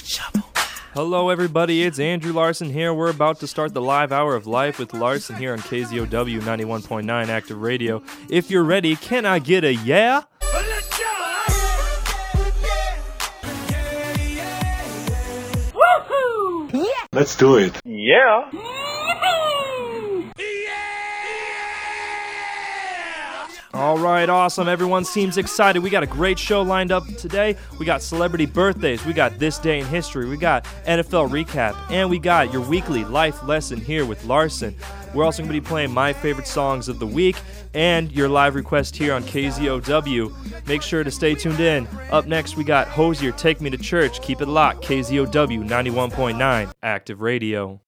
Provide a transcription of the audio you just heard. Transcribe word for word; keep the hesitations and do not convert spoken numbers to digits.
Hello everybody, it's Andrew Larson here. We're about to start the live hour of Life with Larson here on K Z O W ninety-one point nine Active Radio. If you're ready, can I get a yeah? Let's do it. Yeah. All right, awesome. Everyone seems excited. We got a great show lined up today. We got celebrity birthdays. We got This Day in History. We got N F L recap. And we got your weekly life lesson here with Larson. We're also going to be playing my favorite songs of the week and your live request here on K Z O W. Make sure to stay tuned in. Up next, we got Hosier, Take Me to Church. Keep it locked. K Z O W ninety-one point nine Active Radio.